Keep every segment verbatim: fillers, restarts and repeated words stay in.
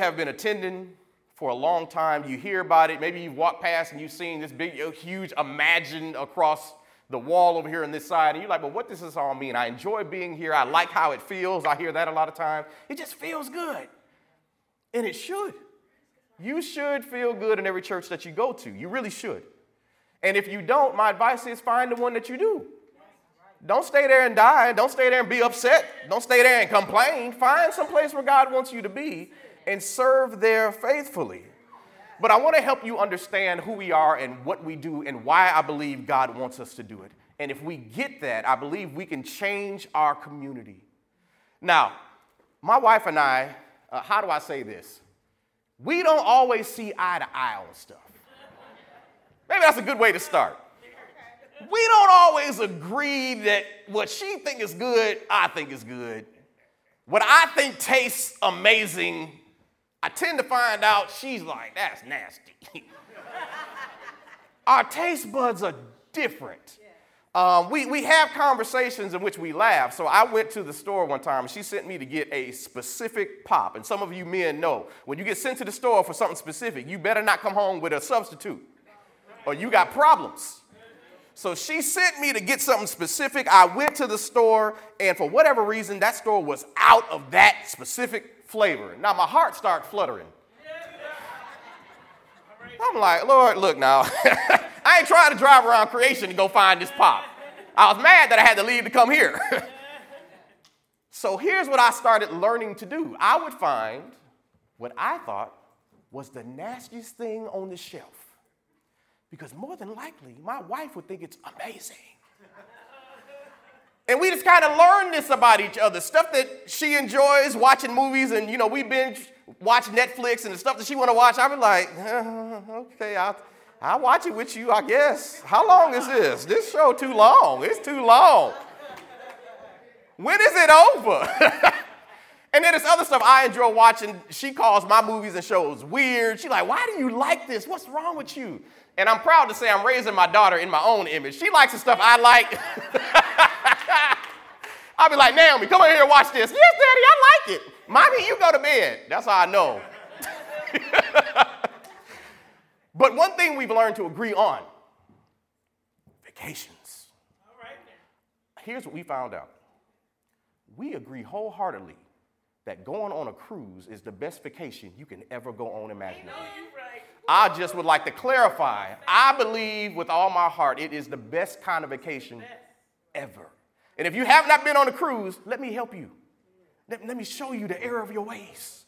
have been attending for a long time. You hear about it. Maybe you've walked past and you've seen this big, huge Imagine across the wall over here on this side. And you're like, well, what does this all mean? I enjoy being here. I like how it feels. I hear that a lot of times. It just feels good. And it should. You should feel good in every church that you go to. You really should. And if you don't, my advice is find the one that you do. Don't stay there and die. Don't stay there and be upset. Don't stay there and complain. Find some place where God wants you to be and serve there faithfully. But I want to help you understand who we are and what we do and why I believe God wants us to do it. And if we get that, I believe we can change our community. Now, my wife and I, uh, how do I say this? We don't always see eye to eye on stuff. Maybe that's a good way to start. We don't always agree that what she thinks is good, I think is good. What I think tastes amazing, I tend to find out she's like, that's nasty. Our taste buds are different. Um, we, we have conversations in which we laugh. So I went to the store one time and she sent me to get a specific pop. And some of you men know, when you get sent to the store for something specific, you better not come home with a substitute or you got problems. So she sent me to get something specific. I went to the store, and for whatever reason, that store was out of that specific flavor. Now, my heart started fluttering. I'm like, Lord, look now. I ain't trying to drive around creation to go find this pop. I was mad that I had to leave to come here. So here's what I started learning to do. I would find what I thought was the nastiest thing on the shelf. Because more than likely, my wife would think it's amazing. And we just kind of learn this about each other. Stuff that she enjoys, watching movies, and, you know, we binge watch Netflix, and the stuff that she want to watch, I be like, uh, okay, I'll, I'll watch it with you, I guess. How long is this? This show too long. It's too long. When is it over? And then there's other stuff I enjoy watching. She calls my movies and shows weird. She's like, why do you like this? What's wrong with you? And I'm proud to say I'm raising my daughter in my own image. She likes the stuff I like. I'll be like, Naomi, come over here and watch this. Yes, Daddy, I like it. Mommy, you go to bed. That's how I know. But one thing we've learned to agree on, vacations. All right. Here's what we found out. We agree wholeheartedly that going on a cruise is the best vacation you can ever go on imaginably. I just would like to clarify, I believe with all my heart it is the best kind of vacation ever. And if you have not been on a cruise, let me help you. Let, let me show you the error of your ways.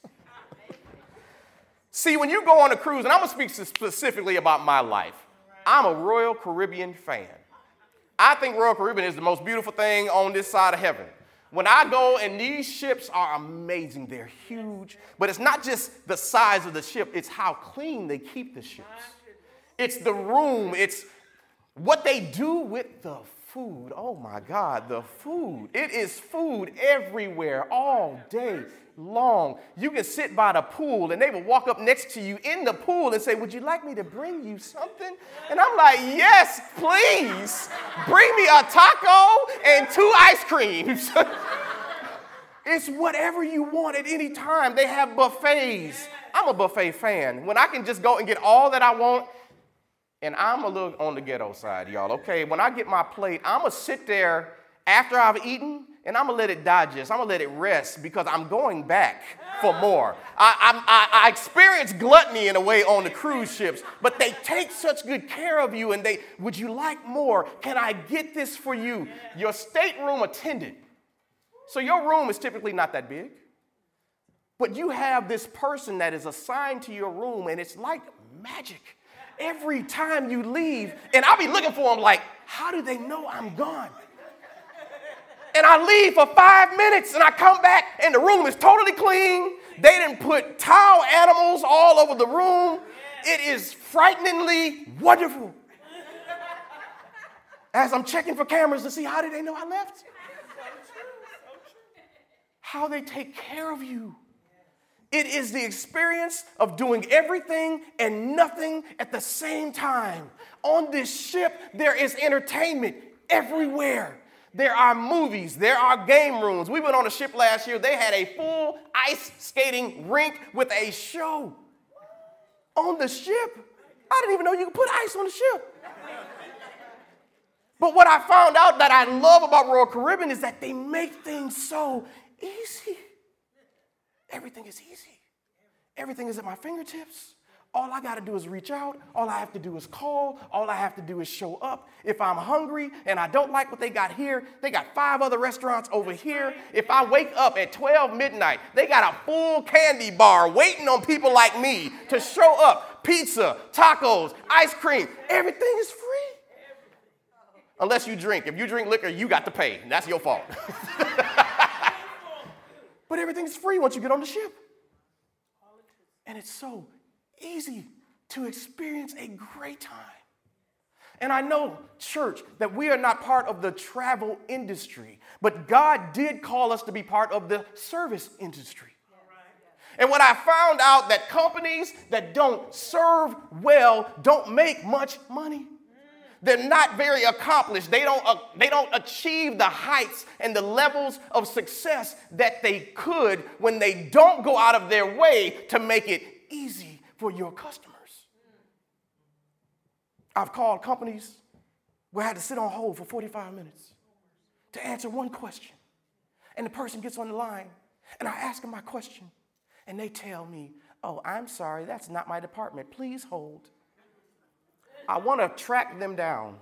See, when you go on a cruise, and I'm going to speak specifically about my life, I'm a Royal Caribbean fan. I think Royal Caribbean is the most beautiful thing on this side of heaven. When I go, and these ships are amazing, they're huge, but it's not just the size of the ship, it's how clean they keep the ships. It's the room, it's what they do with the food. Oh my God, the food. It is food everywhere, all day long. You can sit by the pool and they will walk up next to you in the pool and say, would you like me to bring you something? And I'm like, yes, please. Bring me a taco and two ice creams. It's whatever you want at any time. They have buffets. I'm a buffet fan. When I can just go and get all that I want, and I'm a little on the ghetto side, y'all, okay? When I get my plate, I'm going to sit there after I've eaten, and I'm going to let it digest. I'm going to let it rest because I'm going back for more. I, I, I experience gluttony in a way on the cruise ships, but they take such good care of you, and they, would you like more? Can I get this for you? Your stateroom attendant. So your room is typically not that big, but you have this person that is assigned to your room, and it's like magic. Every time you leave, and I'll be looking for them like, how do they know I'm gone? And I leave for five minutes, and I come back, and the room is totally clean. They didn't put towel animals all over the room. It is frighteningly wonderful. As I'm checking for cameras to see how did they know I left? How they take care of you. It is the experience of doing everything and nothing at the same time. On this ship, there is entertainment everywhere. There are movies. There are game rooms. We went on a ship last year. They had a full ice skating rink with a show on the ship. I didn't even know you could put ice on the ship. But what I found out that I love about Royal Caribbean is that they make things so easy. Everything is easy. Everything is at my fingertips. All I got to do is reach out. All I have to do is call. All I have to do is show up. If I'm hungry and I don't like what they got here, they got five other restaurants over here. If I wake up at twelve midnight, they got a full candy bar waiting on people like me to show up. Pizza, tacos, ice cream, everything is free. Unless you drink. If you drink liquor, you got to pay. That's your fault. But everything's free once you get on the ship. And it's so easy to experience a great time. And I know, church, that we are not part of the travel industry, but God did call us to be part of the service industry. And when I found out that companies that don't serve well don't make much money. They're not very accomplished. They don't, uh, they don't achieve the heights and the levels of success that they could when they don't go out of their way to make it easy for your customers. I've called companies where I had to sit on hold for forty-five minutes to answer one question. And the person gets on the line, and I ask them my question, and they tell me, oh, I'm sorry, that's not my department. Please hold. I want to track them down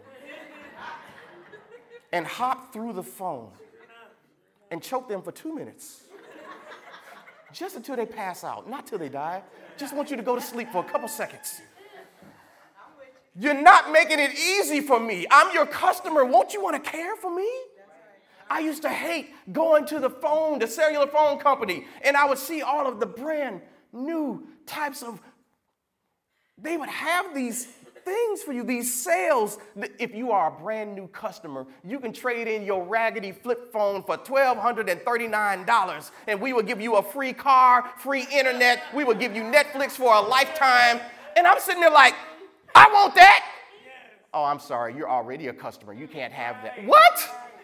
and hop through the phone and choke them for two minutes. Just until they pass out, not till they die. Just want you to go to sleep for a couple seconds. You're not making it easy for me. I'm your customer. Won't you want to care for me? I used to hate going to the phone, the cellular phone company, and I would see all of the brand new types of, they would have these things for you, these sales. If you are a brand new customer, you can trade in your raggedy flip phone for one thousand two hundred thirty-nine dollars, and we will give you a free car, free internet. We will give you Netflix for a lifetime. And I'm sitting there like, I want that. Oh, I'm sorry, you're already a customer. You can't have that. What?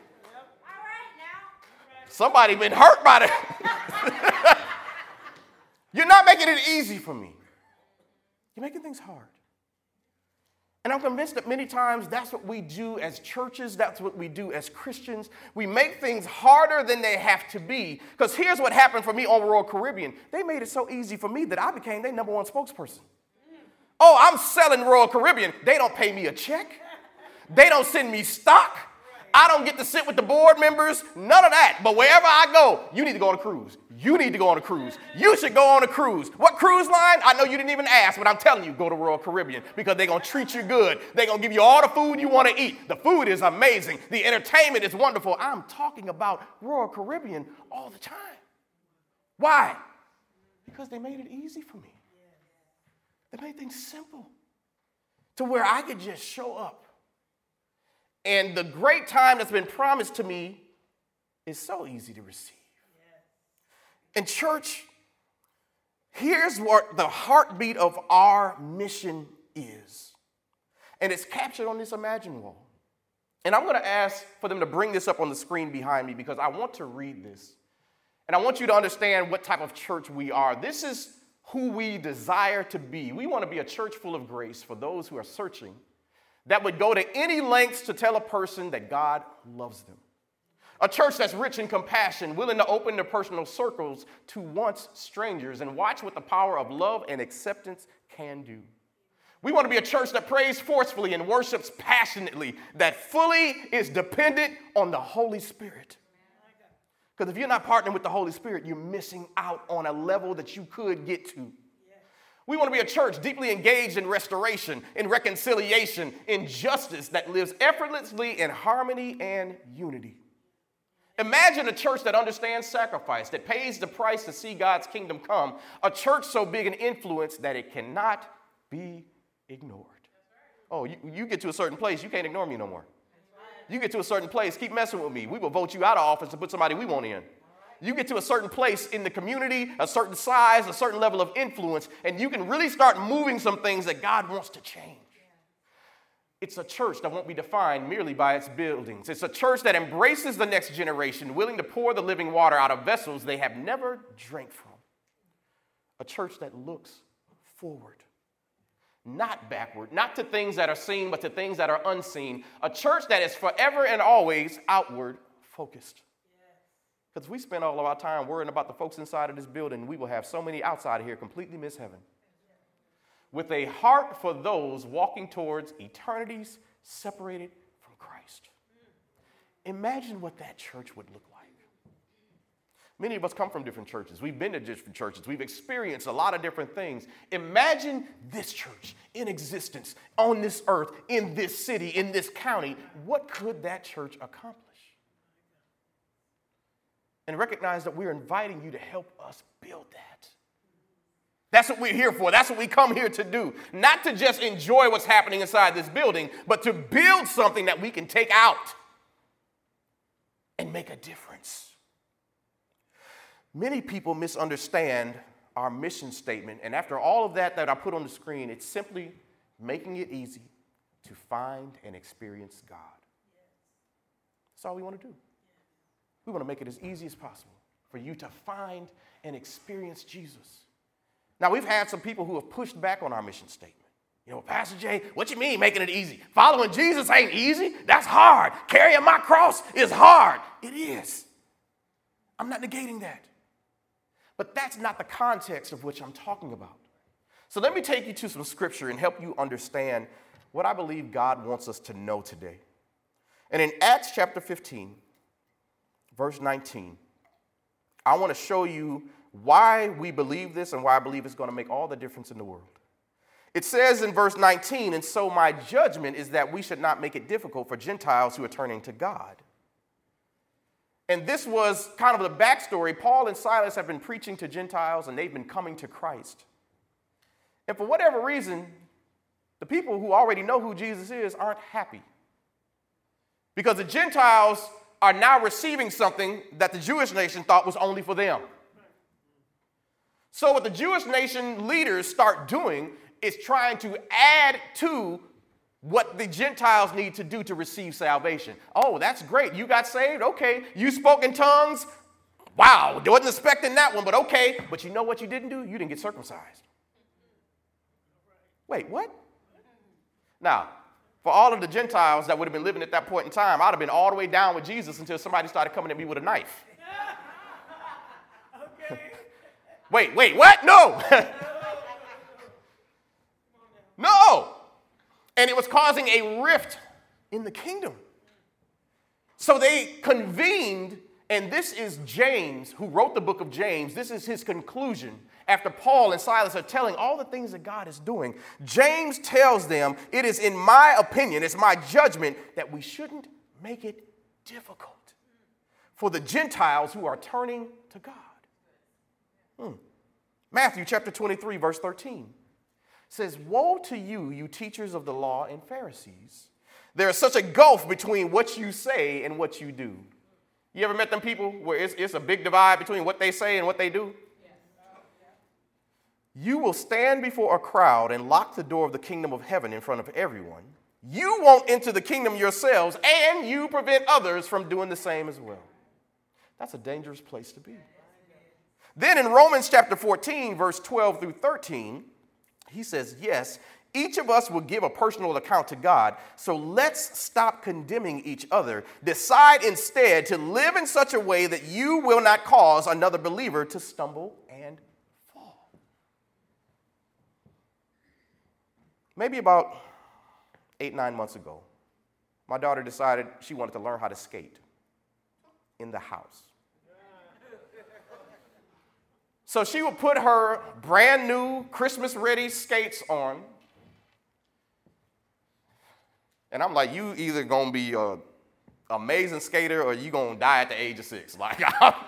Somebody been hurt by that. You're not making it easy for me. You're making things hard. And I'm convinced that many times that's what we do as churches, that's what we do as Christians. We make things harder than they have to be. Because here's what happened for me on Royal Caribbean. They made it so easy for me that I became their number one spokesperson. Oh, I'm selling Royal Caribbean. They don't pay me a check. They don't send me stock. I don't get to sit with the board members, none of that. But wherever I go, you need to go on a cruise. You need to go on a cruise. You should go on a cruise. What cruise line? I know you didn't even ask, but I'm telling you, go to Royal Caribbean because they're going to treat you good. They're going to give you all the food you want to eat. The food is amazing. The entertainment is wonderful. I'm talking about Royal Caribbean all the time. Why? Because they made it easy for me. They made things simple to where I could just show up. And the great time that's been promised to me is so easy to receive. And church, here's what the heartbeat of our mission is. And it's captured on this Imagine wall. And I'm going to ask for them to bring this up on the screen behind me because I want to read this. And I want you to understand what type of church we are. This is who we desire to be. We want to be a church full of grace for those who are searching, that would go to any lengths to tell a person that God loves them. A church that's rich in compassion, willing to open their personal circles to once strangers and watch what the power of love and acceptance can do. We want to be a church that prays forcefully and worships passionately, that fully is dependent on the Holy Spirit. Because if you're not partnering with the Holy Spirit, you're missing out on a level that you could get to. We want to be a church deeply engaged in restoration, in reconciliation, in justice that lives effortlessly in harmony and unity. Imagine a church that understands sacrifice, that pays the price to see God's kingdom come, a church so big in influence that it cannot be ignored. Oh, you, you get to a certain place, you can't ignore me no more. You get to a certain place, keep messing with me. We will vote you out of office and put somebody we want in. You get to a certain place in the community, a certain size, a certain level of influence, and you can really start moving some things that God wants to change. It's a church that won't be defined merely by its buildings. It's a church that embraces the next generation, willing to pour the living water out of vessels they have never drank from. A church that looks forward, not backward, not to things that are seen, but to things that are unseen. A church that is forever and always outward focused. Because we spend all of our time worrying about the folks inside of this building, we will have so many outside of here completely miss heaven. With a heart for those walking towards eternities separated from Christ. Imagine what that church would look like. Many of us come from different churches. We've been to different churches. We've experienced a lot of different things. Imagine this church in existence on this earth, in this city, in this county. What could that church accomplish? And recognize that we're inviting you to help us build that. That's what we're here for. That's what we come here to do. Not to just enjoy what's happening inside this building, but to build something that we can take out and make a difference. Many people misunderstand our mission statement, and after all of that that I put on the screen, it's simply making it easy to find and experience God. That's all we want to do. We want to make it as easy as possible for you to find and experience Jesus. Now, we've had some people who have pushed back on our mission statement. You know, Pastor Jay, what you mean making it easy? Following Jesus ain't easy. That's hard. Carrying my cross is hard. It is. I'm not negating that. But that's not the context of which I'm talking about. So let me take you to some scripture and help you understand what I believe God wants us to know today. And in Acts chapter fifteen, verse nineteen, I want to show you why we believe this and why I believe it's going to make all the difference in the world. It says in verse nineteen, and so my judgment is that we should not make it difficult for Gentiles who are turning to God. And this was kind of the backstory. Paul and Silas have been preaching to Gentiles and they've been coming to Christ. And for whatever reason, the people who already know who Jesus is aren't happy. Because the Gentiles are now receiving something that the Jewish nation thought was only for them. So what the Jewish nation leaders start doing is trying to add to what the Gentiles need to do to receive salvation. Oh, that's great. You got saved? Okay. You spoke in tongues? Wow. Wasn't expecting that one, but okay. But you know what you didn't do? You didn't get circumcised. Wait, what? Now, for all of the Gentiles that would have been living at that point in time, I'd have been all the way down with Jesus until somebody started coming at me with a knife. Okay. Wait, wait, what? No. No. And it was causing a rift in the kingdom. So they convened, and this is James, who wrote the book of James. This is his conclusion. After Paul and Silas are telling all the things that God is doing, James tells them, it is in my opinion, it's my judgment, that we shouldn't make it difficult for the Gentiles who are turning to God. Hmm. Matthew chapter twenty-three, verse thirteen. Says, woe to you, you teachers of the law and Pharisees. There is such a gulf between what you say and what you do. You ever met them people where it's, it's a big divide between what they say and what they do? You will stand before a crowd and lock the door of the kingdom of heaven in front of everyone. You won't enter the kingdom yourselves, and you prevent others from doing the same as well. That's a dangerous place to be. Then in Romans chapter fourteen, verse twelve through thirteen, he says, yes, each of us will give a personal account to God, so let's stop condemning each other. Decide instead to live in such a way that you will not cause another believer to stumble and fall. Maybe about eight, nine months ago, my daughter decided she wanted to learn how to skate in the house. So she would put her brand new Christmas-ready skates on. And I'm like, you either going to be an amazing skater or you going to die at the age of six. Like,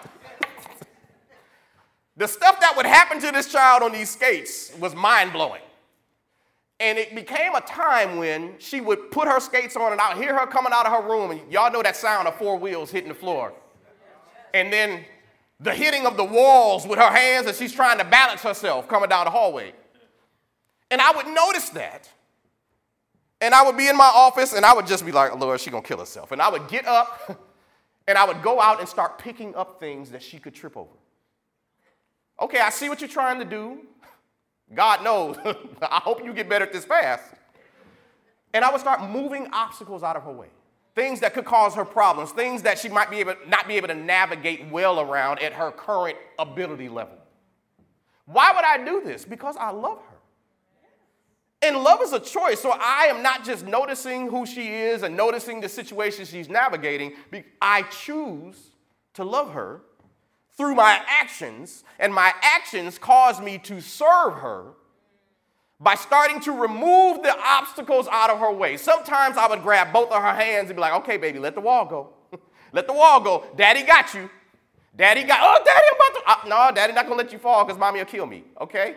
the stuff that would happen to this child on these skates was mind-blowing. And it became a time when she would put her skates on and I'd hear her coming out of her room. And y'all know that sound of four wheels hitting the floor. And then the hitting of the walls with her hands as she's trying to balance herself coming down the hallway. And I would notice that. And I would be in my office, and I would just be like, Lord, she's going to kill herself. And I would get up, and I would go out and start picking up things that she could trip over. Okay, I see what you're trying to do. God knows. I hope you get better at this fast. And I would start moving obstacles out of her way. Things that could cause her problems, things that she might be able, not be able to navigate well around at her current ability level. Why would I do this? Because I love her. And love is a choice, so I am not just noticing who she is and noticing the situation she's navigating. I choose to love her through my actions, and my actions cause me to serve her by starting to remove the obstacles out of her way. Sometimes I would grab both of her hands and be like, okay, baby, let the wall go. Let the wall go. Daddy got you. Daddy got, oh, Daddy, I'm about to, uh, no, Daddy not going to let you fall because Mommy will kill me, okay?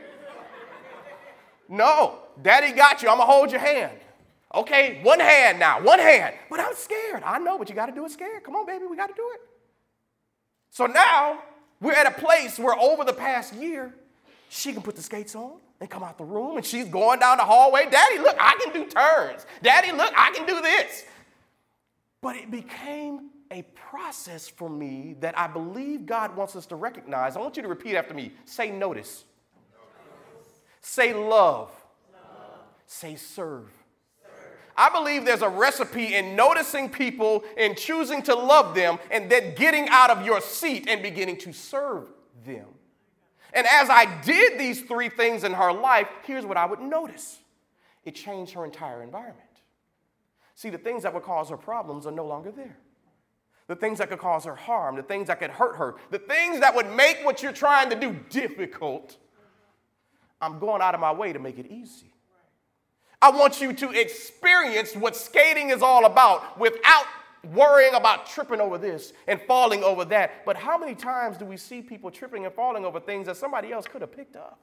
No, Daddy got you. I'm going to hold your hand. Okay, one hand now, one hand. But I'm scared. I know, but you got to do it scared. Come on, baby, we got to do it. So now we're at a place where over the past year, she can put the skates on and come out the room, and she's going down the hallway. Daddy, look, I can do turns. Daddy, look, I can do this. But it became a process for me that I believe God wants us to recognize. I want you to repeat after me. Say notice. Say love. Love. Say serve. serve. I believe there's a recipe in noticing people and choosing to love them and then getting out of your seat and beginning to serve them. And as I did these three things in her life, here's what I would notice. It changed her entire environment. See, the things that would cause her problems are no longer there. The things that could cause her harm, the things that could hurt her, the things that would make what you're trying to do difficult, I'm going out of my way to make it easy. I want you to experience what skating is all about without worrying about tripping over this and falling over that. But how many times do we see people tripping and falling over things that somebody else could have picked up?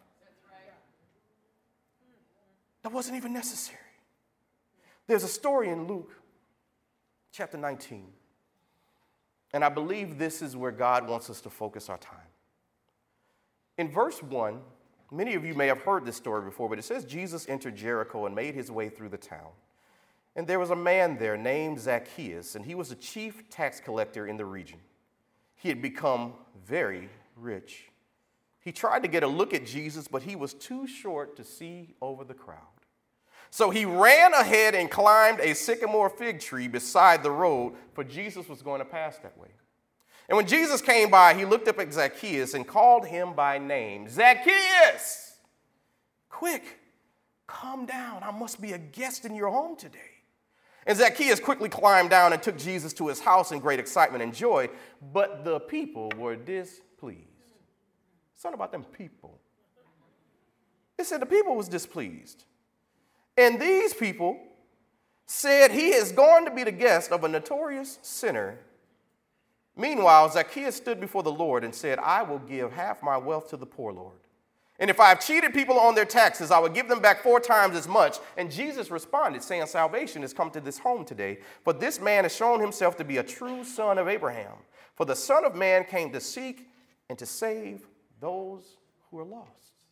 That wasn't even necessary. There's a story in Luke chapter nineteen. And I believe this is where God wants us to focus our time. In verse one, many of you may have heard this story before, but it says Jesus entered Jericho and made his way through the town. And there was a man there named Zacchaeus, and he was a chief tax collector in the region. He had become very rich. He tried to get a look at Jesus, but he was too short to see over the crowd. So he ran ahead and climbed a sycamore fig tree beside the road, for Jesus was going to pass that way. And when Jesus came by, he looked up at Zacchaeus and called him by name. Zacchaeus, quick, come down. I must be a guest in your home today. And Zacchaeus quickly climbed down and took Jesus to his house in great excitement and joy. But the people were displeased. Something about them people. It said the people was displeased. And these people said he is going to be the guest of a notorious sinner. Meanwhile, Zacchaeus stood before the Lord and said, I will give half my wealth to the poor, Lord. And if I have cheated people on their taxes, I will give them back four times as much. And Jesus responded, saying, salvation has come to this home today, for this man has shown himself to be a true son of Abraham. For the Son of Man came to seek and to save those who are lost.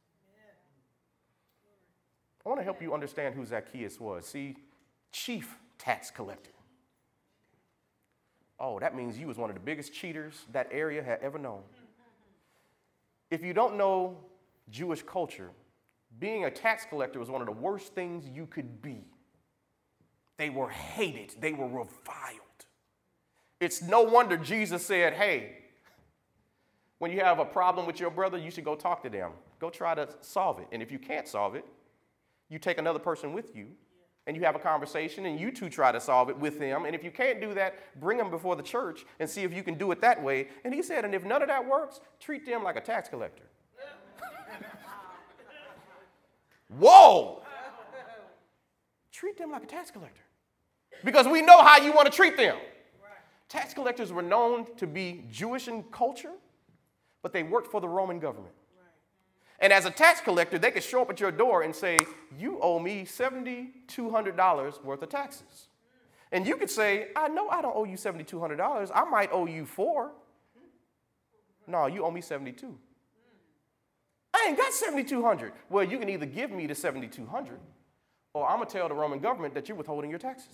I want to help you understand who Zacchaeus was. See, chief tax collector. Oh, that means you was one of the biggest cheaters that area had ever known. If you don't know Jewish culture, being a tax collector was one of the worst things you could be. They were hated. They were reviled. It's no wonder Jesus said, hey, when you have a problem with your brother, you should go talk to them. Go try to solve it. And if you can't solve it, you take another person with you, and you have a conversation, and you two try to solve it with them. And if you can't do that, bring them before the church and see if you can do it that way. And he said, and if none of that works, treat them like a tax collector. Whoa! Treat them like a tax collector. Because we know how you want to treat them. Tax collectors were known to be Jewish in culture, but they worked for the Roman government. And as a tax collector, they could show up at your door and say, you owe me seven thousand two hundred dollars worth of taxes. And you could say, I know I don't owe you seven thousand two hundred dollars. I might owe you four. No, you owe me seventy-two. I ain't got seven thousand two hundred. Well, you can either give me the seven thousand two hundred or I'm going to tell the Roman government that you're withholding your taxes.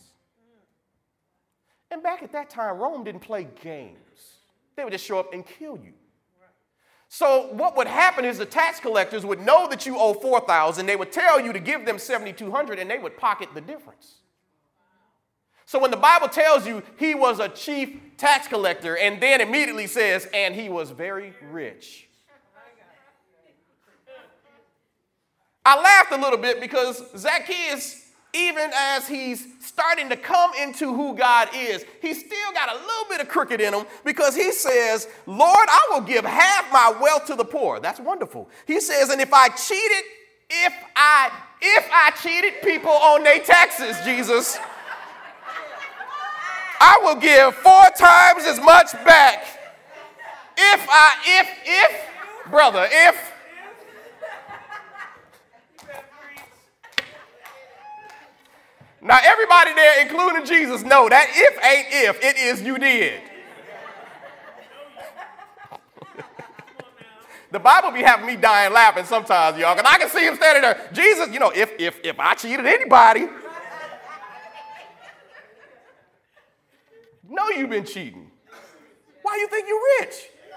And back at that time, Rome didn't play games. They would just show up and kill you. So what would happen is the tax collectors would know that you owe four thousand dollars. They would tell you to give them seven thousand two hundred dollars, and they would pocket the difference. So when the Bible tells you he was a chief tax collector and then immediately says, and he was very rich. I laughed a little bit because Zacchaeus, even as he's starting to come into who God is, he's still got a little bit of crooked in him because he says, Lord, I will give half my wealth to the poor. That's wonderful. He says, and if I cheated, if I, if I cheated people on their taxes, Jesus, I will give four times as much back. If I, if, if, brother, if, now, everybody there, including Jesus, know that if ain't if, it is you did. The Bible be having me dying laughing sometimes, y'all, because I can see him standing there. Jesus, you know, if, if, if I cheated anybody, know you've been cheating. Why you think you're rich?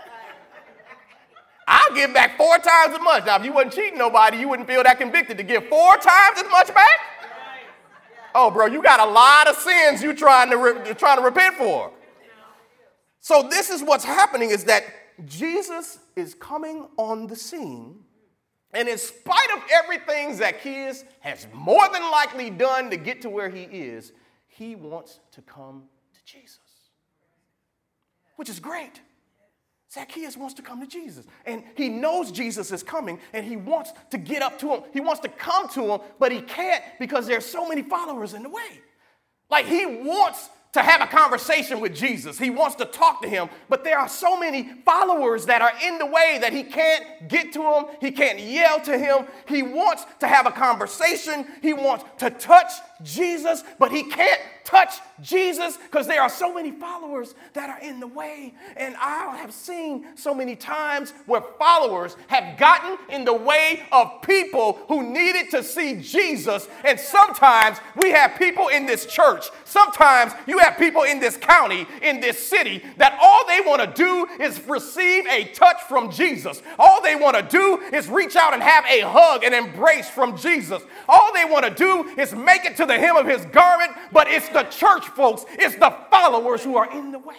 I'll give back four times as much. Now, if you wasn't cheating nobody, you wouldn't feel that convicted to give four times as much back? Oh, bro, you got a lot of sins you trying to re- trying to repent for. So this is what's happening is that Jesus is coming on the scene, and in spite of everything Zacchaeus has more than likely done to get to where he is, he wants to come to Jesus, which is great. Zacchaeus wants to come to Jesus, and he knows Jesus is coming, and he wants to get up to him. He wants to come to him, but he can't because there's so many followers in the way. Like, he wants to have a conversation with Jesus. He wants to talk to him, but there are so many followers that are in the way that he can't get to him. He can't yell to him. He wants to have a conversation. He wants to touch Jesus, but he can't touch Jesus because there are so many followers that are in the way. And I have seen so many times where followers have gotten in the way of people who needed to see Jesus. And sometimes we have people in this church, sometimes you have people in this county, in this city, that all they want to do is receive a touch from Jesus. All they want to do is reach out and have a hug and embrace from Jesus. All they want to do is make it to the hem of his garment, but it's the church folks, it's the followers who are in the way.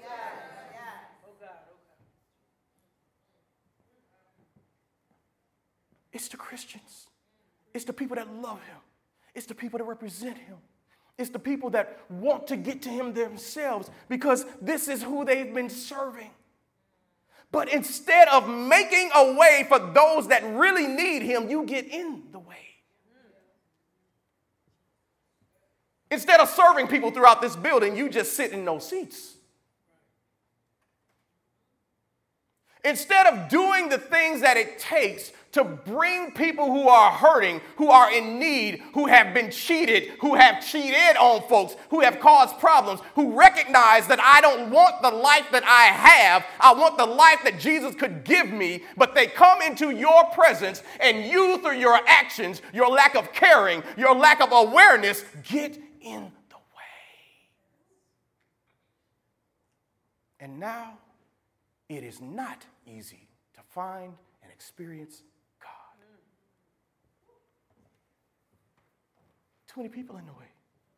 It's the Christians. It's the people that love him. It's the people that represent him. It's the people that want to get to him themselves because this is who they've been serving. But instead of making a way for those that really need him, you get in the way. Instead of serving people throughout this building, you just sit in those seats. Instead of doing the things that it takes to bring people who are hurting, who are in need, who have been cheated, who have cheated on folks, who have caused problems, who recognize that I don't want the life that I have, I want the life that Jesus could give me, but they come into your presence and you, through your actions, your lack of caring, your lack of awareness, get in the way. And now it is not easy to find and experience God. Too many people in the way.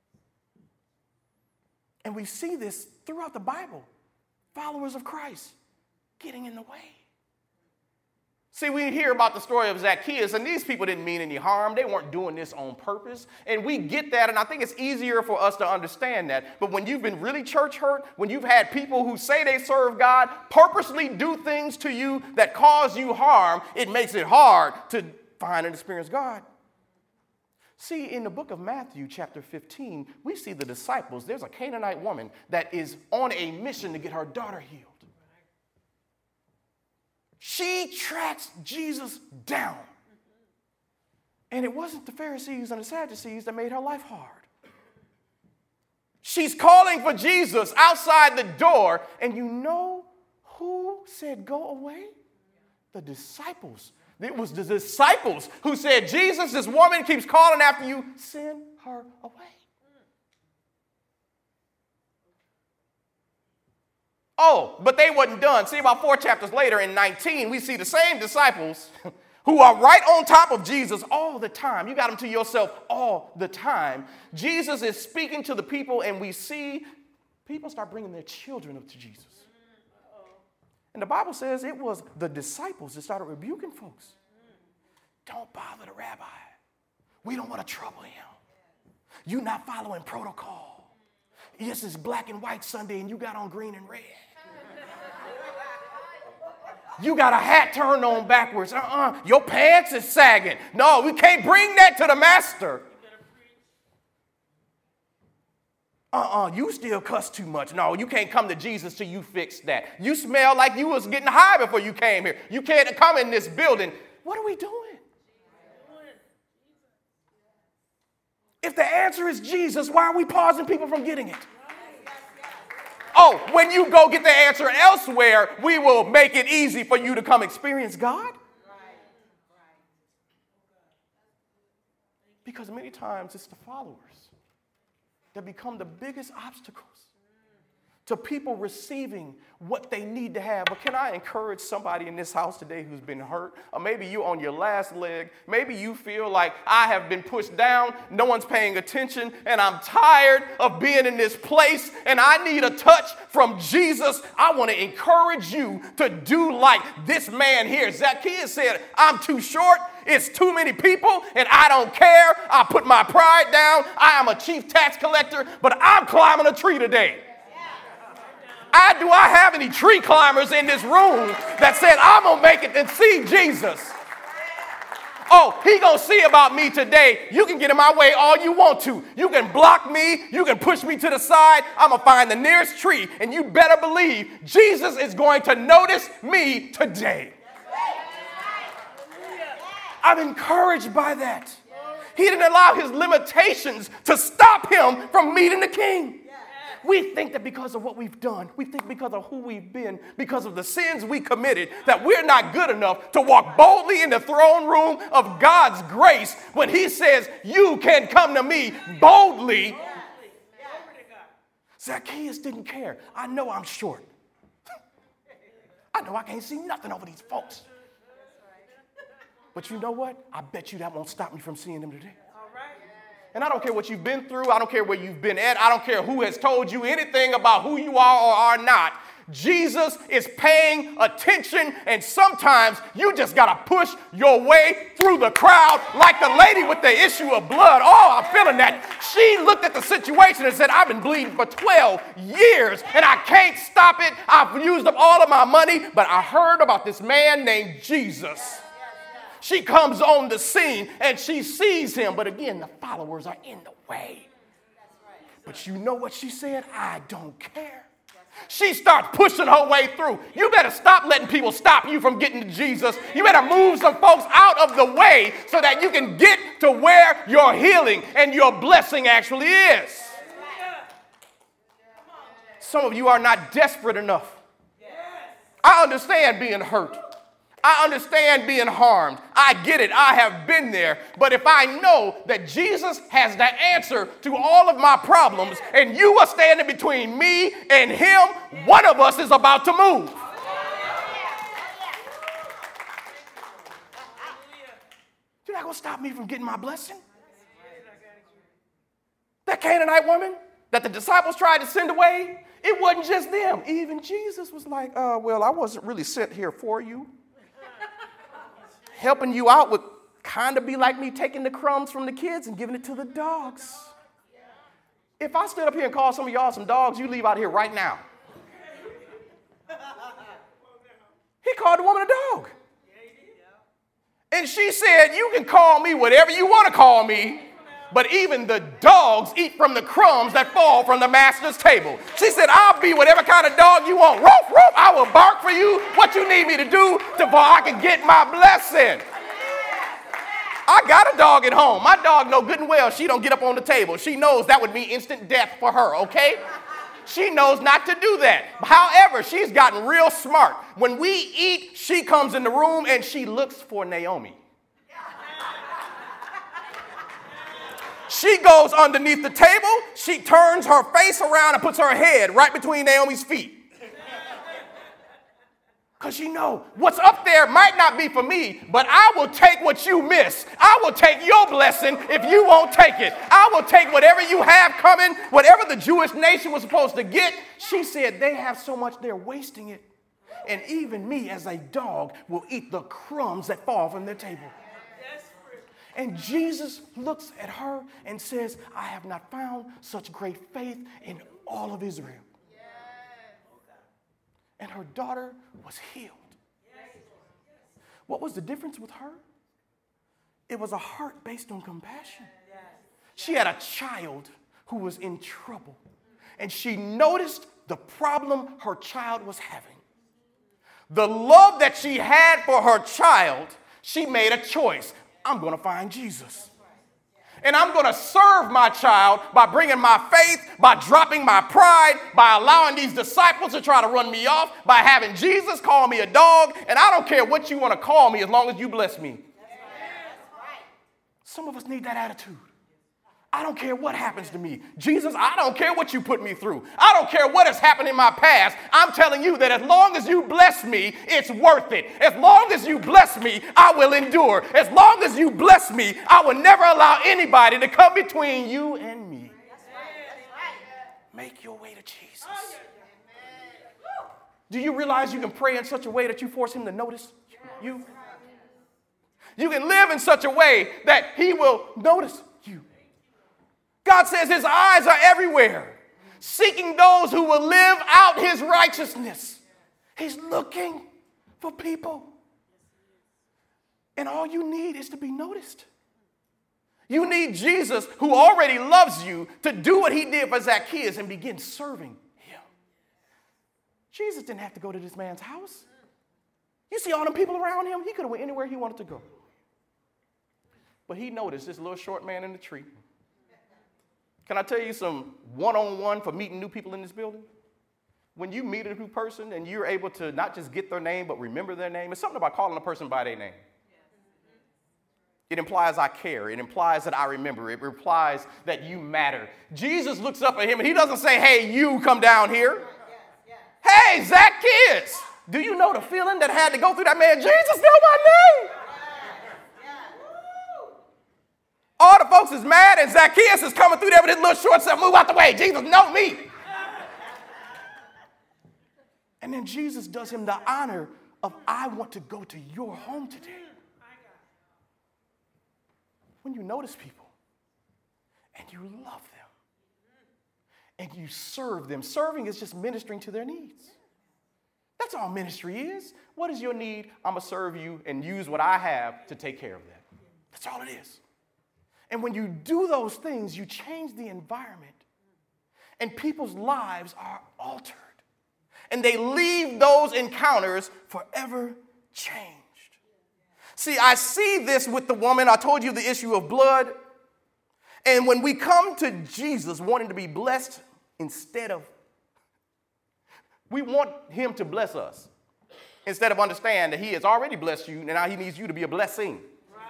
And we see this throughout the Bible. Followers of Christ getting in the way. See, we hear about the story of Zacchaeus, and these people didn't mean any harm. They weren't doing this on purpose. And we get that, and I think it's easier for us to understand that. But when you've been really church hurt, when you've had people who say they serve God purposely do things to you that cause you harm, it makes it hard to find and experience God. See, in the book of Matthew, chapter fifteen, we see the disciples. There's a Canaanite woman that is on a mission to get her daughter healed. She tracks Jesus down. And it wasn't the Pharisees and the Sadducees that made her life hard. She's calling for Jesus outside the door, and you know who said go away? The disciples. It was the disciples who said, Jesus, this woman keeps calling after you. Send her away. Oh, but they wasn't done. See, about four chapters later in nineteen, we see the same disciples who are right on top of Jesus all the time. You got them to yourself all the time. Jesus is speaking to the people, and we see people start bringing their children up to Jesus. And the Bible says it was the disciples that started rebuking folks. Don't bother the rabbi. We don't want to trouble him. You're not following protocol. This is black and white Sunday, and you got on green and red. You got a hat turned on backwards. Uh-uh. Your pants is sagging. No, we can't bring that to the master. Uh-uh, you still cuss too much. No, you can't come to Jesus till you fix that. You smell like you was getting high before you came here. You can't come in this building. What are we doing? If the answer is Jesus, why are we pausing people from getting it? Oh, when you go get the answer elsewhere, we will make it easy for you to come experience God. Because many times it's the followers that become the biggest obstacles to people receiving what they need to have. But can I encourage somebody in this house today who's been hurt? Or maybe you on your last leg. Maybe you feel like I have been pushed down. No one's paying attention. And I'm tired of being in this place. And I need a touch from Jesus. I want to encourage you to do like this man here. Zacchaeus said, I'm too short. It's too many people, and I don't care. I put my pride down. I am a chief tax collector, but I'm climbing a tree today. I, do I have any tree climbers in this room that said, I'm going to make it and see Jesus? Oh, he going to see about me today. You can get in my way all you want to. You can block me. You can push me to the side. I'm going to find the nearest tree, and you better believe Jesus is going to notice me today. I'm encouraged by that. He didn't allow his limitations to stop him from meeting the king. We think that because of what we've done, we think because of who we've been, because of the sins we committed, that we're not good enough to walk boldly in the throne room of God's grace when he says, you can come to me boldly. Zacchaeus didn't care. I know I'm short. I know I can't see nothing over these folks. But you know what? I bet you that won't stop me from seeing them today. And I don't care what you've been through. I don't care where you've been at. I don't care who has told you anything about who you are or are not. Jesus is paying attention, and sometimes you just got to push your way through the crowd like the lady with the issue of blood. Oh, I'm feeling that. She looked at the situation and said, I've been bleeding for twelve years, and I can't stop it. I've used up all of my money, but I heard about this man named Jesus. She comes on the scene and she sees him. But again, the followers are in the way. But you know what she said? I don't care. She starts pushing her way through. You better stop letting people stop you from getting to Jesus. You better move some folks out of the way so that you can get to where your healing and your blessing actually is. Some of you are not desperate enough. I understand being hurt. I understand being harmed. I get it. I have been there. But if I know that Jesus has the answer to all of my problems and you are standing between me and him, one of us is about to move. You're not going to stop me from getting my blessing. That Canaanite woman that the disciples tried to send away, it wasn't just them. Even Jesus was like, uh, well, I wasn't really sent here for you. Helping you out would kind of be like me taking the crumbs from the kids and giving it to the dogs. If I stood up here and called some of y'all some dogs, you leave out here right now. He called the woman a dog. And she said, you can call me whatever you want to call me, but even the dogs eat from the crumbs that fall from the master's table. She said, I'll be whatever kind of dog you want. Roof, roof, I will bark for you what you need me to do to, before I can get my blessing. I got a dog at home. My dog know good and well she don't get up on the table. She knows that would mean instant death for her, okay? She knows not to do that. However, she's gotten real smart. When we eat, she comes in the room and she looks for Naomi. She goes underneath the table, she turns her face around and puts her head right between Naomi's feet. Because you know, what's up there might not be for me, but I will take what you miss. I will take your blessing if you won't take it. I will take whatever you have coming, whatever the Jewish nation was supposed to get. She said they have so much they're wasting it. And even me as a dog will eat the crumbs that fall from their table. And Jesus looks at her and says, I have not found such great faith in all of Israel. And her daughter was healed. What was the difference with her? It was a heart based on compassion. She had a child who was in trouble, and she noticed the problem her child was having. The love that she had for her child, she made a choice. I'm going to find Jesus. And I'm going to serve my child by bringing my faith, by dropping my pride, by allowing these disciples to try to run me off, by having Jesus call me a dog. And I don't care what you want to call me as long as you bless me. Some of us need that attitude. I don't care what happens to me. Jesus, I don't care what you put me through. I don't care what has happened in my past. I'm telling you that as long as you bless me, it's worth it. As long as you bless me, I will endure. As long as you bless me, I will never allow anybody to come between you and me. Make your way to Jesus. Do you realize you can pray in such a way that you force him to notice you? You can live in such a way that he will notice you. God says his eyes are everywhere, seeking those who will live out his righteousness. He's looking for people. And all you need is to be noticed. You need Jesus, who already loves you, to do what he did for Zacchaeus and begin serving him. Jesus didn't have to go to this man's house. You see all them people around him? He could have went anywhere he wanted to go. But he noticed this little short man in the tree. Can I tell you some one-on-one for meeting new people in this building? When you meet a new person and you're able to not just get their name, but remember their name, it's something about calling a person by their name. It implies I care. It implies that I remember. It implies that you matter. Jesus looks up at him and he doesn't say, hey, you come down here. Hey, Zacchaeus. Do you know the feeling that had to go through that man? Jesus knew my name. All the folks is mad, and Zacchaeus is coming through there with his little short self. Move out the way. Jesus, know me. And then Jesus does him the honor of, I want to go to your home today. When you notice people, and you love them, and you serve them. Serving is just ministering to their needs. That's all ministry is. What is your need? I'm going to serve you and use what I have to take care of that. That's all it is. And when you do those things, you change the environment. And people's lives are altered. And they leave those encounters forever changed. See, I see this with the woman. I told you the issue of blood. And when we come to Jesus wanting to be blessed instead of, we want him to bless us. Instead of understand that he has already blessed you, and now he needs you to be a blessing.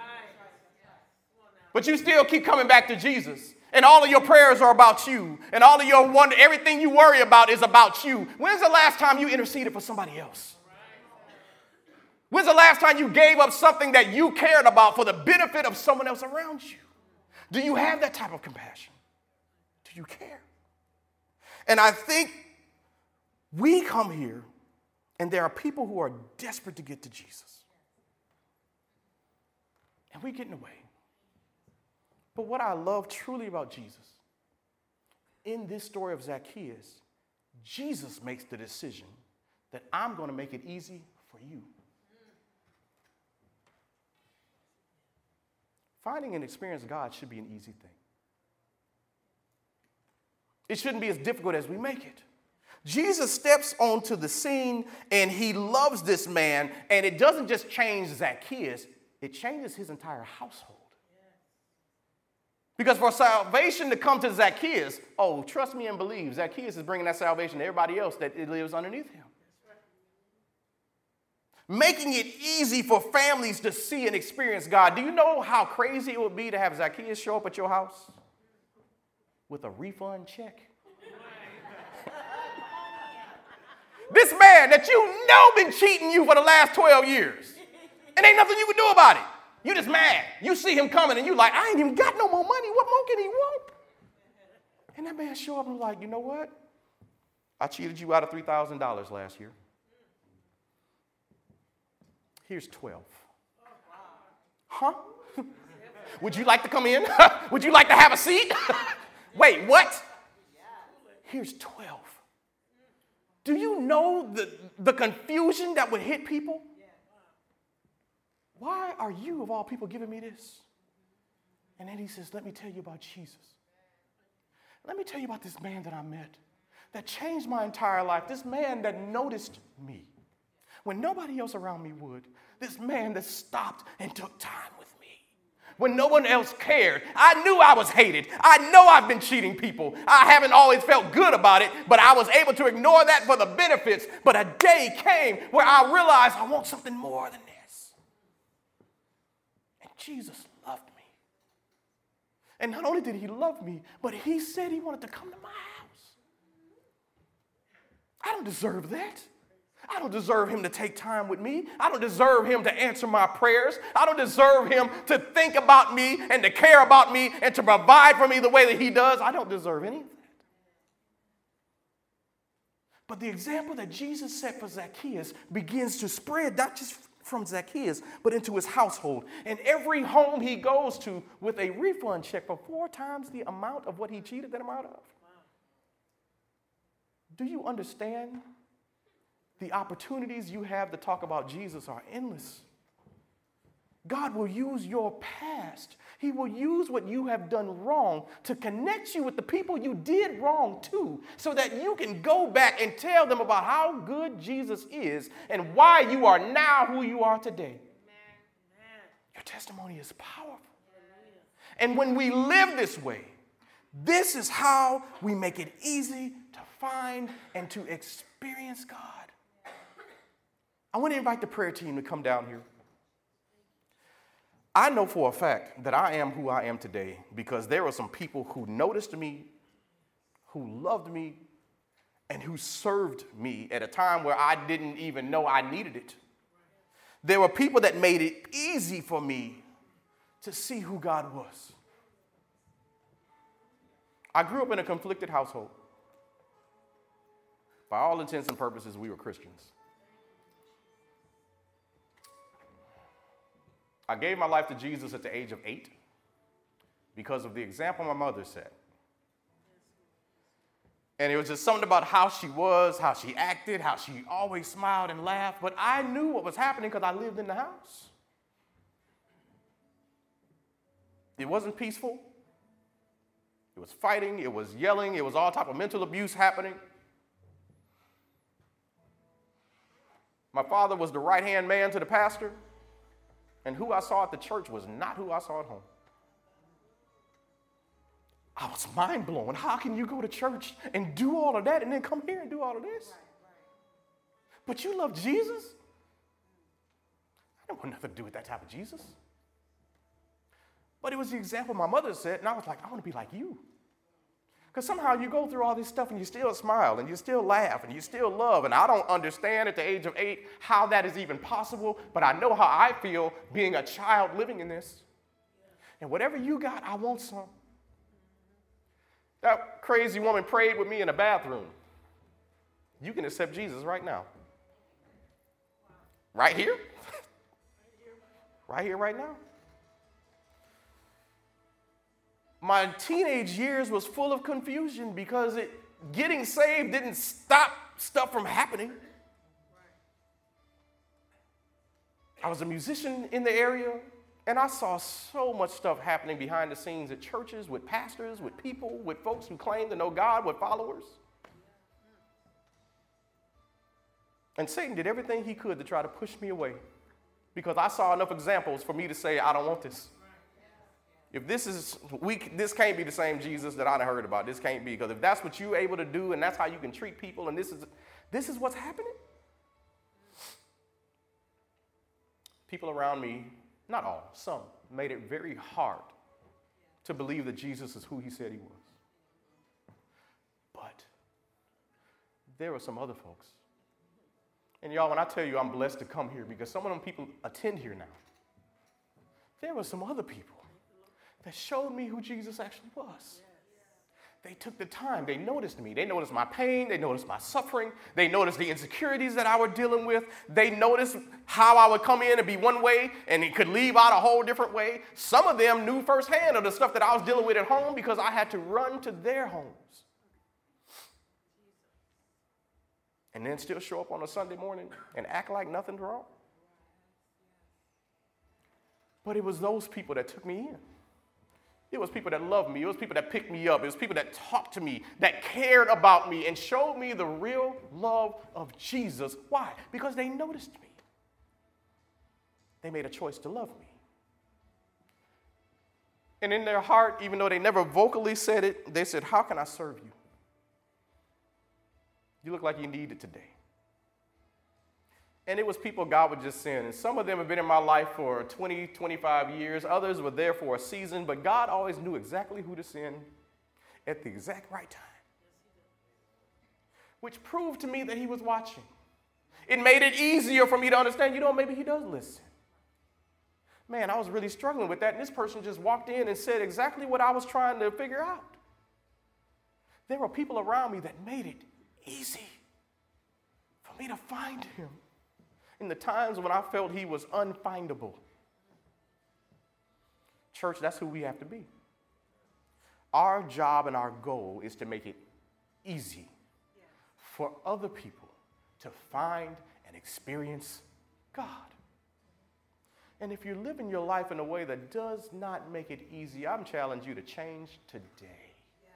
But you still keep coming back to Jesus. And all of your prayers are about you. And all of your wonder, everything you worry about is about you. When's the last time you interceded for somebody else? When's the last time you gave up something that you cared about for the benefit of someone else around you? Do you have that type of compassion? Do you care? And I think we come here, and there are people who are desperate to get to Jesus. And we get in the way. But what I love truly about Jesus, in this story of Zacchaeus, Jesus makes the decision that I'm going to make it easy for you. Finding and experiencing God should be an easy thing. It shouldn't be as difficult as we make it. Jesus steps onto the scene and he loves this man, and it doesn't just change Zacchaeus, it changes his entire household. Because for salvation to come to Zacchaeus, oh, trust me and believe, Zacchaeus is bringing that salvation to everybody else that it lives underneath him. Making it easy for families to see and experience God. Do you know how crazy it would be to have Zacchaeus show up at your house with a refund check? This man that you know been cheating you for the last twelve years. And ain't nothing you can do about it. You just mad. You see him coming and you like, I ain't even got no more money. What more can he want? And that man show up and like, you know what? I cheated you out of three thousand dollars last year. Here's twelve. Huh? Would you like to come in? Would you like to have a seat? Wait, what? Here's twelve. Do you know the, the confusion that would hit people? Why are you, of all people, giving me this? And then he says, let me tell you about Jesus. Let me tell you about this man that I met that changed my entire life. This man that noticed me when nobody else around me would. This man that stopped and took time with me when no one else cared. I knew I was hated. I know I've been cheating people. I haven't always felt good about it, but I was able to ignore that for the benefits. But a day came where I realized I want something more than this. And Jesus loved me. And not only did he love me, but he said he wanted to come to my house. I don't deserve that. I don't deserve him to take time with me. I don't deserve him to answer my prayers. I don't deserve him to think about me and to care about me and to provide for me the way that he does. I don't deserve any of that. But the example that Jesus set for Zacchaeus begins to spread not just from Zacchaeus, but into his household. And every home he goes to with a refund check for four times the amount of what he cheated them out of. Do you understand? The opportunities you have to talk about Jesus are endless. God will use your past. He will use what you have done wrong to connect you with the people you did wrong to, so that you can go back and tell them about how good Jesus is and why you are now who you are today. Your testimony is powerful. And when we live this way, this is how we make it easy to find and to experience God. I want to invite the prayer team to come down here. I know for a fact that I am who I am today because there were some people who noticed me, who loved me, and who served me at a time where I didn't even know I needed it. There were people that made it easy for me to see who God was. I grew up in a conflicted household. By all intents and purposes, we were Christians. I gave my life to Jesus at the age of eight because of the example my mother set. And it was just something about how she was, how she acted, how she always smiled and laughed. But I knew what was happening because I lived in the house. It wasn't peaceful. It was fighting. It was yelling. It was all type of mental abuse happening. My father was the right-hand man to the pastor. And who I saw at the church was not who I saw at home. I was mind blown. How can you go to church and do all of that and then come here and do all of this? But you love Jesus? I don't want nothing to do with that type of Jesus. But it was the example my mother set, and I was like, I want to be like you. Because somehow you go through all this stuff and you still smile and you still laugh and you still love. And I don't understand at the age of eight how that is even possible, but I know how I feel being a child living in this. And whatever you got, I want some. That crazy woman prayed with me in a bathroom. You can accept Jesus right now. Right here? Right here, right now. My teenage years was full of confusion because it, getting saved didn't stop stuff from happening. I was a musician in the area, and I saw so much stuff happening behind the scenes at churches, with pastors, with people, with folks who claim to know God, with followers. And Satan did everything he could to try to push me away because I saw enough examples for me to say, I don't want this. If this is, we, this can't be the same Jesus that I done heard about. This can't be, because if that's what you're able to do and that's how you can treat people and this is, this is what's happening. People around me, not all, some, made it very hard to believe that Jesus is who he said he was. But there were some other folks. And y'all, when I tell you I'm blessed to come here, because some of them people attend here now, there were some other people that showed me who Jesus actually was. They took the time. They noticed me. They noticed my pain. They noticed my suffering. They noticed the insecurities that I was dealing with. They noticed how I would come in and be one way and it could leave out a whole different way. Some of them knew firsthand of the stuff that I was dealing with at home because I had to run to their homes. And then still show up on a Sunday morning and act like nothing's wrong. But it was those people that took me in. It was people that loved me. It was people that picked me up. It was people that talked to me, that cared about me and showed me the real love of Jesus. Why? Because they noticed me. They made a choice to love me. And in their heart, even though they never vocally said it, they said, how can I serve you? You look like you need it today. And it was people God would just send. And some of them have been in my life for twenty, twenty-five years. Others were there for a season. But God always knew exactly who to send at the exact right time. Which proved to me that he was watching. It made it easier for me to understand, you know, maybe he does listen. Man, I was really struggling with that. And this person just walked in and said exactly what I was trying to figure out. There were people around me that made it easy for me to find him in the times when I felt he was unfindable. Church, that's who we have to be. Our job and our goal is to make it easy for other people to find and experience God. And if you're living your life in a way that does not make it easy, I'm challenging you to change today.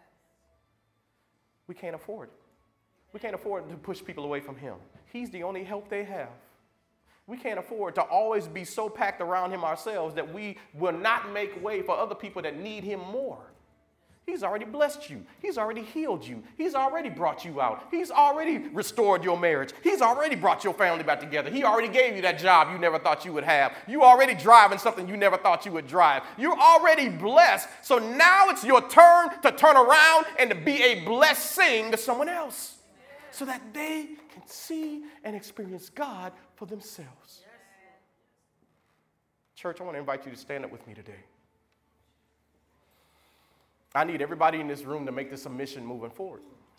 We can't afford it. We can't afford to push people away from him. He's the only help they have. We can't afford to always be so packed around him ourselves that we will not make way for other people that need him more. He's already blessed you. He's already healed you. He's already brought you out. He's already restored your marriage. He's already brought your family back together. He already gave you that job you never thought you would have. You already driving something you never thought you would drive. You're already blessed. So now it's your turn to turn around and to be a blessing to someone else so that they can see and experience God for themselves. Church, I want to invite you to stand up with me today. I need everybody in this room to make this a mission moving forward.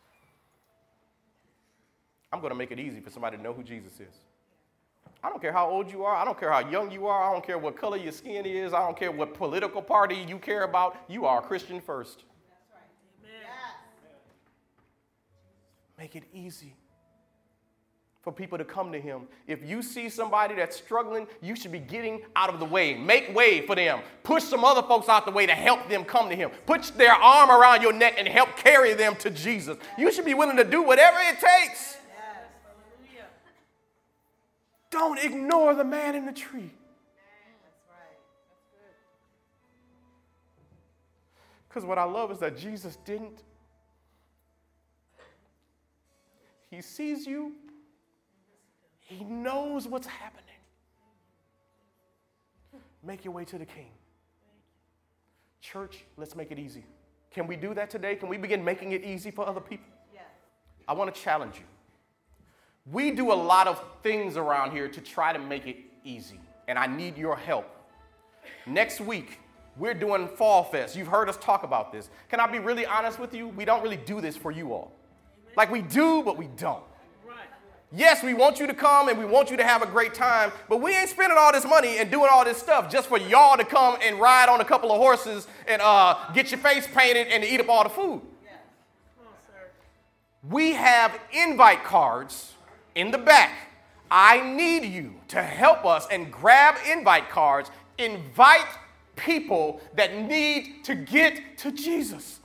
I'm going to make it easy for somebody to know who Jesus is. I don't care how old you are. I don't care how young you are. I don't care what color your skin is. I don't care what political party you care about. You are a Christian first. That's right. Amen. Make it easy for people to come to him. If you see somebody that's struggling, you should be getting out of the way. Make way for them. Push some other folks out the way to help them come to him. Put their arm around your neck and help carry them to Jesus. You should be willing to do whatever it takes. Yes. Don't ignore the man in the tree. That's right. That's good. Because what I love is that Jesus didn't. He sees you. He knows what's happening. Make your way to the King. Church, let's make it easy. Can we do that today? Can we begin making it easy for other people? Yes. I want to challenge you. We do a lot of things around here to try to make it easy, and I need your help. Next week, we're doing Fall Fest. You've heard us talk about this. Can I be really honest with you? We don't really do this for you all. Like we do, but we don't. Yes, we want you to come and we want you to have a great time, but we ain't spending all this money and doing all this stuff just for y'all to come and ride on a couple of horses and uh, get your face painted and to eat up all the food. Yes. Come on, sir. We have invite cards in the back. I need you to help us and grab invite cards. Invite people that need to get to Jesus.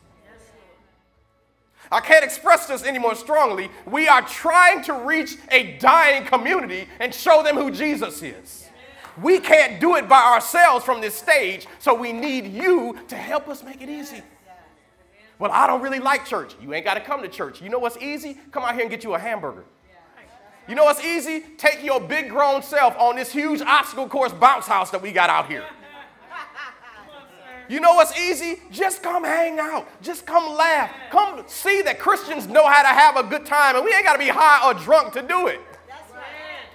I can't express this any more strongly. We are trying to reach a dying community and show them who Jesus is. We can't do it by ourselves from this stage, so we need you to help us make it easy. Well, I don't really like church. You ain't got to come to church. You know what's easy? Come out here and get you a hamburger. You know what's easy? Take your big grown self on this huge obstacle course bounce house that we got out here. You know what's easy? Just come hang out. Just come laugh. Come see that Christians know how to have a good time, and we ain't got to be high or drunk to do it. That's right.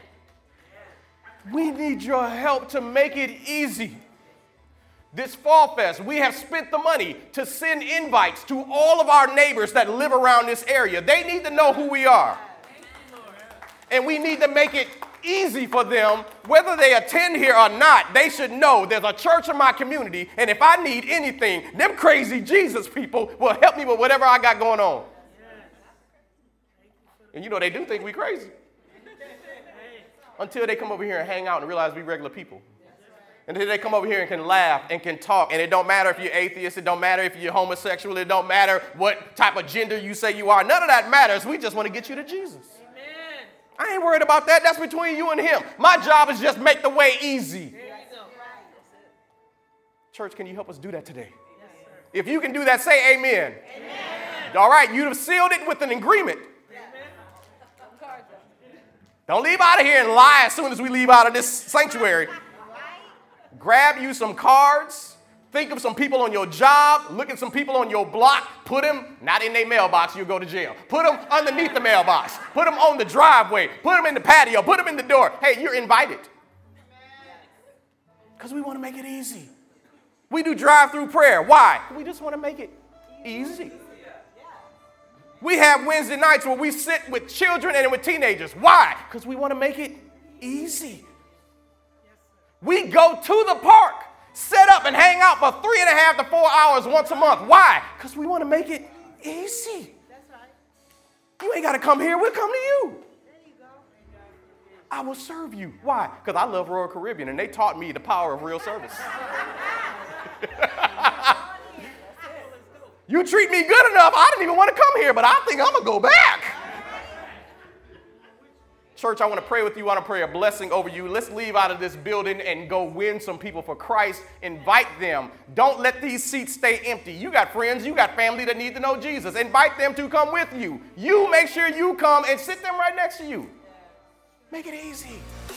We need your help to make it easy. This Fall Fest, we have spent the money to send invites to all of our neighbors that live around this area. They need to know who we are. And we need to make it easy for them, whether they attend here or not. They should know there's a church in my community, and if I need anything, them crazy Jesus people will help me with whatever I got going on. And you know, they do think we crazy. Until they come over here and hang out and realize we regular people. And then they come over here and can laugh and can talk. And it don't matter if you're atheist. It don't matter if you're homosexual. It don't matter what type of gender you say you are. None of that matters. We just want to get you to Jesus. Amen. I ain't worried about that. That's between you and him. My job is just make the way easy. There you go. Church, can you help us do that today? Yes, sir. If you can do that, say amen. Amen. All right, you've sealed it with an agreement. Don't leave out of here and lie as soon as we leave out of this sanctuary. Grab you some cards. Think of some people on your job. Look at some people on your block. Put them not in their mailbox. You'll go to jail. Put them underneath the mailbox. Put them on the driveway. Put them in the patio. Put them in the door. Hey, you're invited. Because we want to make it easy. We do drive-through prayer. Why? We just want to make it easy. We have Wednesday nights where we sit with children and with teenagers. Why? Because we want to make it easy. We go to the park, set up and hang out for three and a half to four hours once a month. Why? Because we want to make it easy. That's right. You ain't got to come here. We'll come to you. There you go. I will serve you. Why? Because I love Royal Caribbean, and they taught me the power of real service. You treat me good enough, I didn't even want to come here, but I think I'm going to go back. Church, I want to pray with you. I want to pray a blessing over you. Let's leave out of this building and go win some people for Christ. Invite them. Don't let these seats stay empty. You got friends, you got family that need to know Jesus. Invite them to come with you. You make sure you come and sit them right next to you. Make it easy.